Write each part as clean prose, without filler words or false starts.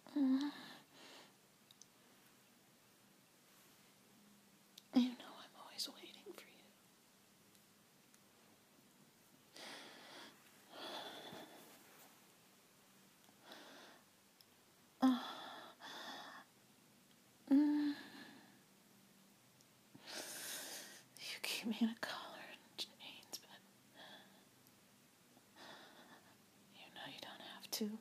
Mm. You know I'm always waiting for you. Mm. You keep me in a collar and chains, but you know you don't have to.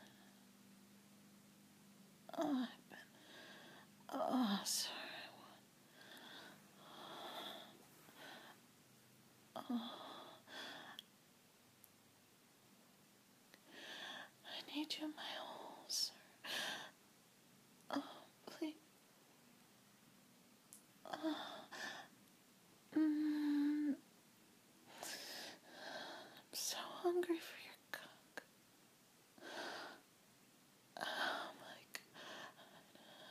Oh, I've been. Oh, sorry. Oh, I need you in my holes. Oh, please. Oh. I'm so hungry for your cock. Oh my God.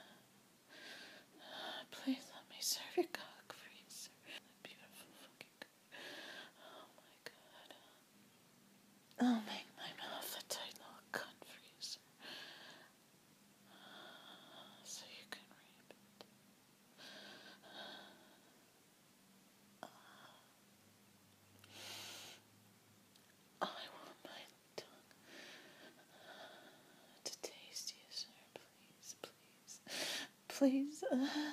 Please let me serve your cock for you, sir. Beautiful fucking cock. Oh my God. I'll make my mouth a tight little cunt for you, sir. So you can reap it. I want my tongue to taste you, sir. Please, please. Please.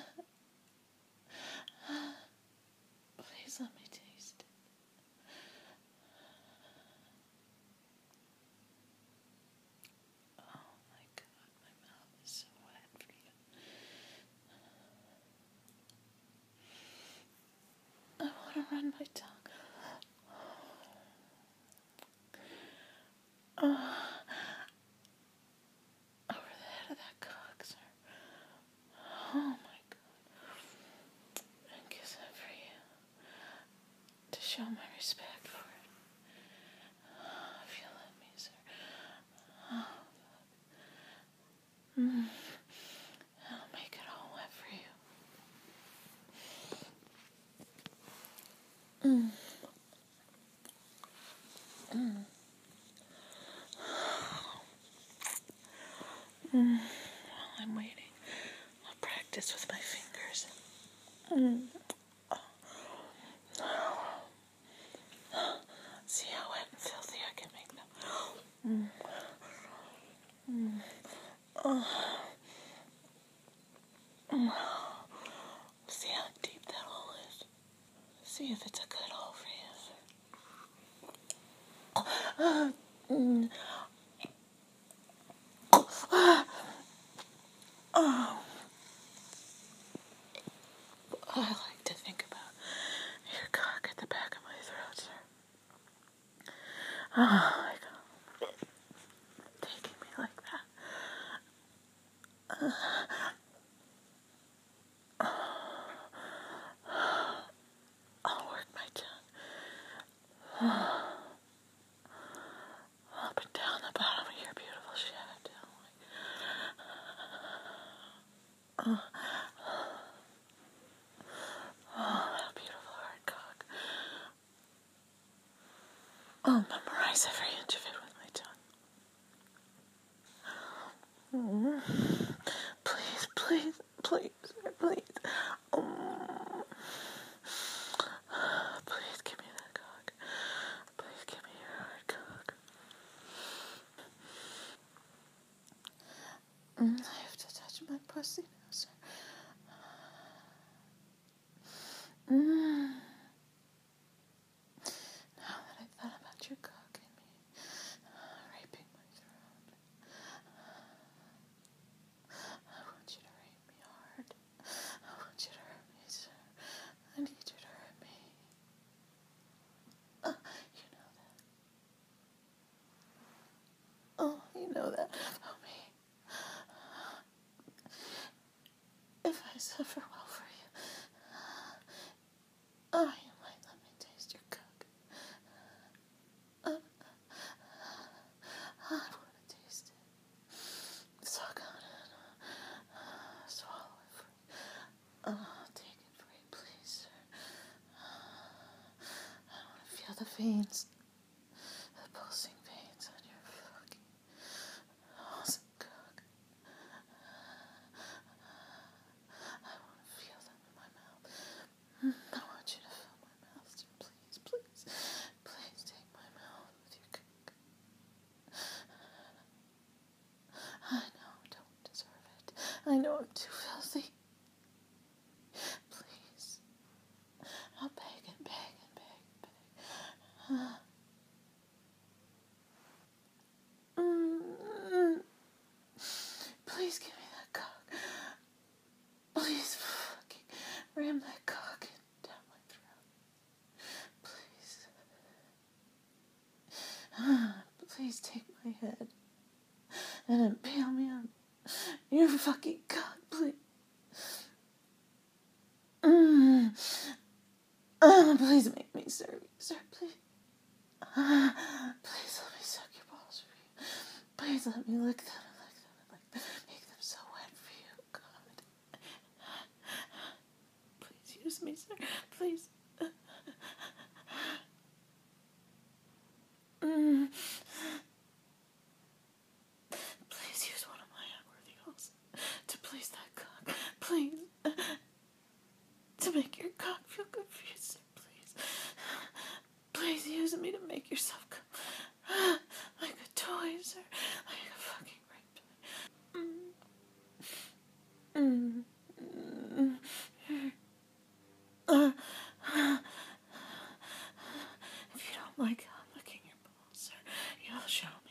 Please let me taste it. Oh my God, my mouth is so wet for you. I want to run my tongue over the head of that cock, sir. Oh my God. And kiss it for you. To show my respect for it. If you let me, sir. I'll make it all wet for you. While I'm waiting, I'll practice with my fingers. See how wet and filthy I can make them. See how deep that hole is. See if it's a good hole for you. I like to think about your cock at the back of my throat, sir. Oh my God. Taking me like that. I'll work my tongue up and down the bottom of your beautiful shaft. Oh, that beautiful hard cock. I'll memorize every inch of it with my tongue. Please, please, please, please. Please give me that cock. Please give me your hard cock. I have to touch my pussy now, sir. Now that I thought about your cock and me raping my throat, I want you to rape me hard. I want you to hurt me, sir. I need you to hurt me. You know that. Oh, you know that about me. If I suffer well for you, you might let me taste your cock. I want to taste it. Suck on it. Swallow it for you. Take it for you, please, sir. I want to feel the veins. The pulsing veins on your fucking awesome cock. too filthy. Please. I'll beg and beg and beg and beg. Please give me that cock. Please fucking ram that cock down my throat. Please. Please take my head and impale me on your fucking cock, please. Please make me serve you, sir, please. Please let me suck your balls for you. Please let me lick them and lick them and lick them. Make them so wet for you, God. Please use me, sir. Please. Please use one of my unworthy holes to please that cock. Please. To make your cock feel good for you, sir. Please. Please use me to make yourself come. Like a toy, sir. Like a fucking rape toy. If you don't like how I'm licking your balls, sir, you'll show me.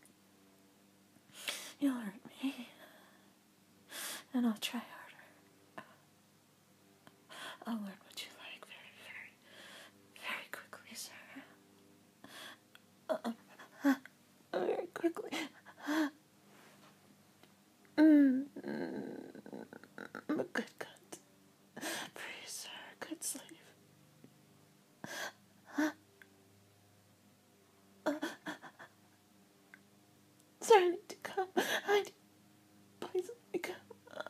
You'll hurt me. And I'll try harder. I'll learn what you like very, very, very quickly, sir. Very quickly. I'm a good cunt. For you, sir. A good slave. Sir, I need to come. Please let me come.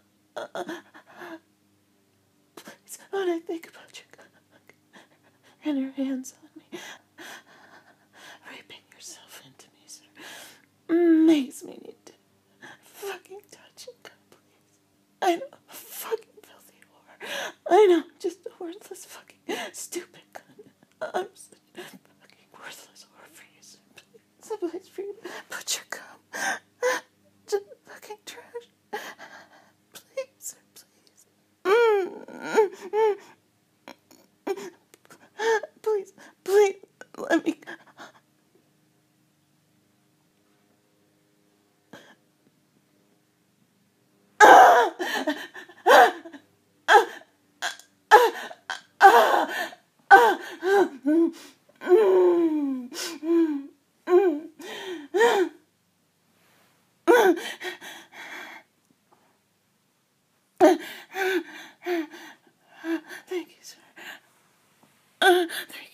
Please, when I think about your cock and your hands on me, raping yourself into me, sir, makes me need to fucking touch and come, please. I know, fucking filthy whore. I know, just a worthless fucking stupid cunt. I'm such a fucking worthless whore for you, sir. Please, so please for you to put your cum to the fucking trash. Please, sir, please. Please, please, let me. Thank you, sir. Thank you.